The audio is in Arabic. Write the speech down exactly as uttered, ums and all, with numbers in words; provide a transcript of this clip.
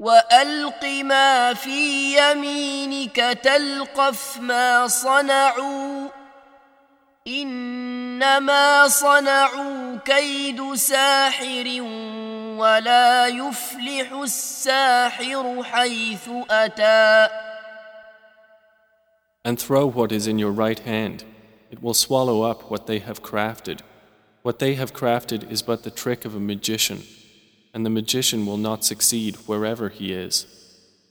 وألق ما في يمينك تلقف ما صنعوا إنما صنعوا كيد ساحر ولا يفلح الساحر حيث أتى. And throw what is in your right hand. It will swallow up what they have crafted. What they have crafted is but the trick of a magician, and the magician will not succeed wherever he is.